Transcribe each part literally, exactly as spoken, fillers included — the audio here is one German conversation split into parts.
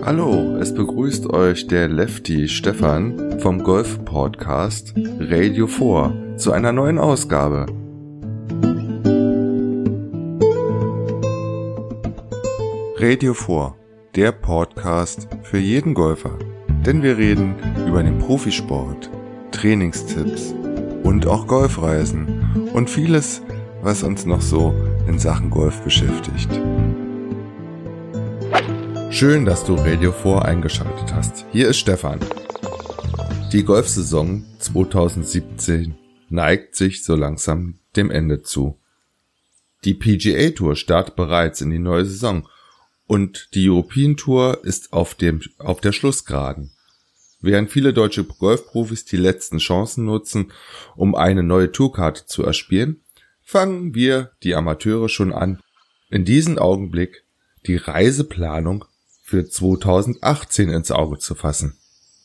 Hallo, es begrüßt euch der Lefty Stefan vom Golf-Podcast Radio vier zu einer neuen Ausgabe. Radio vier, der Podcast für jeden Golfer. Denn wir reden über den Profisport, Trainingstipps und auch Golfreisen und vieles, was uns noch so in Sachen Golf beschäftigt. Schön, dass du Radio vier eingeschaltet hast. Hier ist Stefan. Die Golfsaison zwanzig siebzehn neigt sich so langsam dem Ende zu. Die P G A Tour startet bereits in die neue Saison und die European Tour ist auf dem auf der Schlussgeraden. Während viele deutsche Golfprofis die letzten Chancen nutzen, um eine neue Tourkarte zu erspielen, fangen wir, die Amateure, schon an, in diesem Augenblick die Reiseplanung für zwanzig achtzehn ins Auge zu fassen.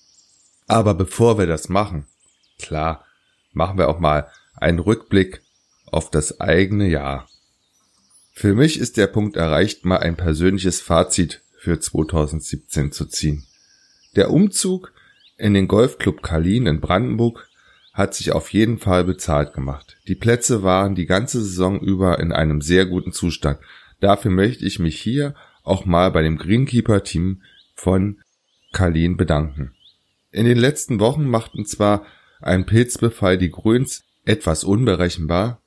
Aber bevor wir das machen, klar, machen wir auch mal einen Rückblick auf das eigene Jahr. Für mich ist der Punkt erreicht, mal ein persönliches Fazit für zwanzig siebzehn zu ziehen. Der Umzug in den Golfclub Kalin in Brandenburg hat sich auf jeden Fall bezahlt gemacht. Die Plätze waren die ganze Saison über in einem sehr guten Zustand. Dafür möchte ich mich hier auch mal bei dem Greenkeeper-Team von Kalin bedanken. In den letzten Wochen machten zwar ein Pilzbefall die Grüns etwas unberechenbar,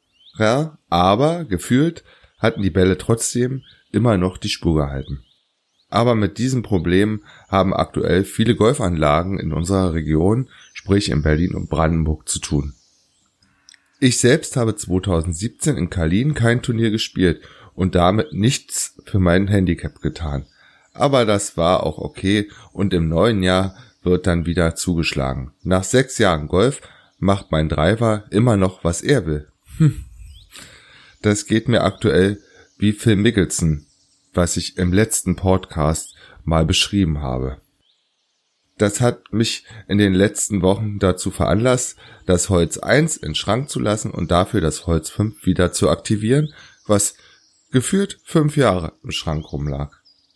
aber gefühlt hatten die Bälle trotzdem immer noch die Spur gehalten. Aber mit diesem Problem haben aktuell viele Golfanlagen in unserer Region, sprich in Berlin und Brandenburg, zu tun. Ich selbst habe zwanzig siebzehn in Kalin kein Turnier gespielt und damit nichts für mein Handicap getan. Aber das war auch okay und im neuen Jahr wird dann wieder zugeschlagen. Nach sechs Jahren Golf macht mein Driver immer noch, was er will. Hm. Das geht mir aktuell wie Phil Mickelson, was ich im letzten Podcast mal beschrieben habe. Das hat mich in den letzten Wochen dazu veranlasst, das Holz eins in den Schrank zu lassen und dafür das Holz fünf wieder zu aktivieren, was gefühlt fünf Jahre im Schrank rumlag.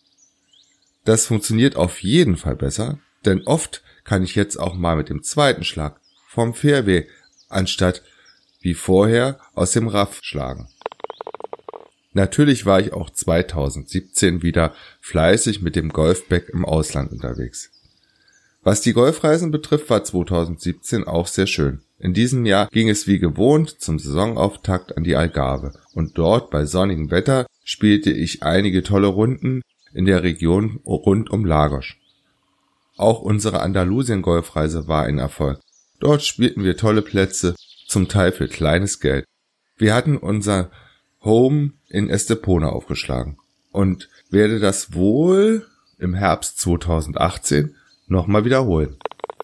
Das funktioniert auf jeden Fall besser, denn oft kann ich jetzt auch mal mit dem zweiten Schlag vom Fairway anstatt wie vorher aus dem Raff schlagen. Natürlich war ich auch zwanzig siebzehn wieder fleißig mit dem Golfbag im Ausland unterwegs. Was die Golfreisen betrifft, war zwanzig siebzehn auch sehr schön. In diesem Jahr ging es wie gewohnt zum Saisonauftakt an die Algarve und dort bei sonnigem Wetter spielte ich einige tolle Runden in der Region rund um Lagos. Auch unsere Andalusien-Golfreise war ein Erfolg. Dort spielten wir tolle Plätze, zum Teil für kleines Geld. Wir hatten unser Home in Estepona aufgeschlagen und werde das wohl im Herbst zwanzig achtzehn nochmal wiederholen.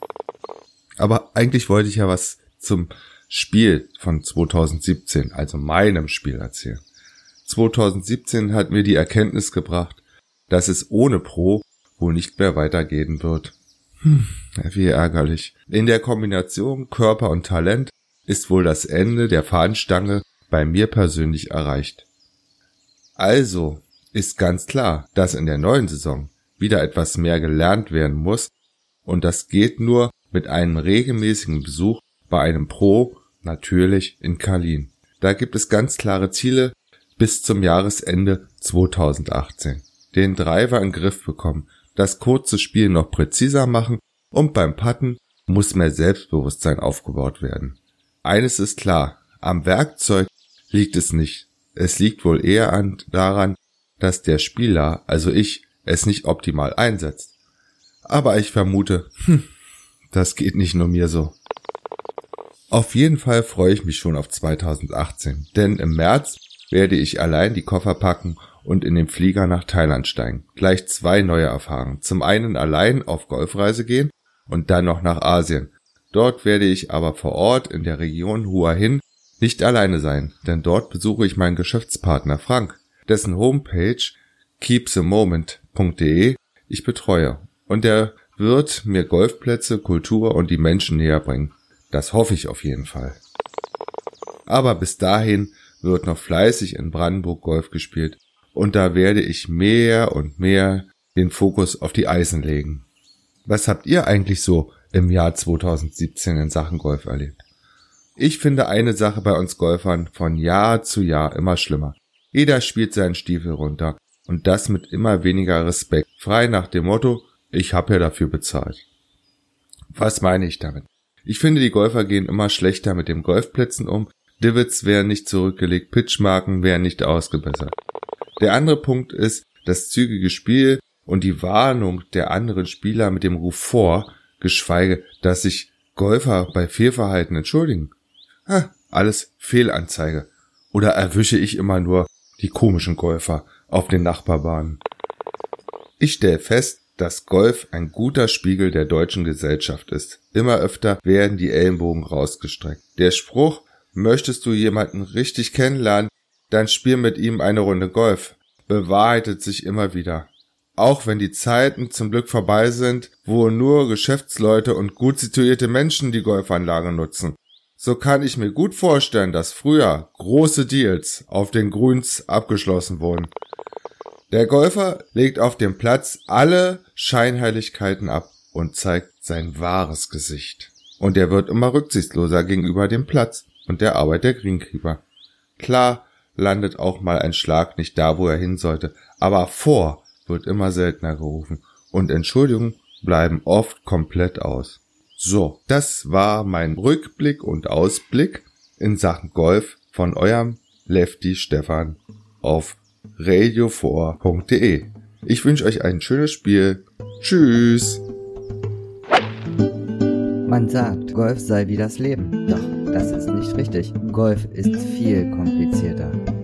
Aber eigentlich wollte ich ja was zum Spiel von zwanzig siebzehn, also meinem Spiel, erzählen. zwanzig siebzehn hat mir die Erkenntnis gebracht, dass es ohne Pro wohl nicht mehr weitergehen wird. Hm, wie ärgerlich. In der Kombination Körper und Talent ist wohl das Ende der Fahnenstange bei mir persönlich erreicht. Also ist ganz klar, dass in der neuen Saison wieder etwas mehr gelernt werden muss und das geht nur mit einem regelmäßigen Besuch bei einem Pro, natürlich in Kalin. Da gibt es ganz klare Ziele bis zum Jahresende zwanzig achtzehn. Den Driver in den Griff bekommen, das kurze Spiel noch präziser machen und beim Putten muss mehr Selbstbewusstsein aufgebaut werden. Eines ist klar, am Werkzeug liegt es nicht. Es liegt wohl eher an, daran, dass der Spieler, also ich, es nicht optimal einsetzt. Aber ich vermute, hm, das geht nicht nur mir so. Auf jeden Fall freue ich mich schon auf zwanzig achtzehn, denn im März werde ich allein die Koffer packen und in den Flieger nach Thailand steigen. Gleich zwei neue Erfahrungen. Zum einen allein auf Golfreise gehen und dann noch nach Asien. Dort werde ich aber vor Ort in der Region Hua Hin nicht alleine sein, denn dort besuche ich meinen Geschäftspartner Frank, dessen Homepage keep the moment punkt de ich betreue. Und der wird mir Golfplätze, Kultur und die Menschen näher bringen. Das hoffe ich auf jeden Fall. Aber bis dahin wird noch fleißig in Brandenburg Golf gespielt und da werde ich mehr und mehr den Fokus auf die Eisen legen. Was habt ihr eigentlich so im Jahr zweitausendsiebzehn in Sachen Golf erlebt? Ich finde eine Sache bei uns Golfern von Jahr zu Jahr immer schlimmer. Jeder spielt seinen Stiefel runter und das mit immer weniger Respekt, frei nach dem Motto, ich habe ja dafür bezahlt. Was meine ich damit? Ich finde, die Golfer gehen immer schlechter mit den Golfplätzen um, Divots werden nicht zurückgelegt, Pitchmarken werden nicht ausgebessert. Der andere Punkt ist das zügige Spiel und die Warnung der anderen Spieler mit dem Ruf vor, geschweige, dass sich Golfer bei Fehlverhalten entschuldigen. Ha, alles Fehlanzeige. Oder erwische ich immer nur die komischen Golfer auf den Nachbarbahnen? Ich stelle fest, dass Golf ein guter Spiegel der deutschen Gesellschaft ist. Immer öfter werden die Ellenbogen rausgestreckt. Der Spruch, möchtest du jemanden richtig kennenlernen, dann spiel mit ihm eine Runde Golf, bewahrheitet sich immer wieder. Auch wenn die Zeiten zum Glück vorbei sind, wo nur Geschäftsleute und gut situierte Menschen die Golfanlage nutzen. So kann ich mir gut vorstellen, dass früher große Deals auf den Grüns abgeschlossen wurden. Der Golfer legt auf dem Platz alle Scheinheiligkeiten ab und zeigt sein wahres Gesicht. Und er wird immer rücksichtsloser gegenüber dem Platz und der Arbeit der Greenkeeper. Klar landet auch mal ein Schlag nicht da, wo er hin sollte, aber vor wird immer seltener gerufen und Entschuldigungen bleiben oft komplett aus. So, das war mein Rückblick und Ausblick in Sachen Golf von eurem Lefty Stefan auf radio four punkt de. Ich wünsche euch ein schönes Spiel. Tschüss! Man sagt, Golf sei wie das Leben. Doch das ist nicht richtig. Golf ist viel komplizierter.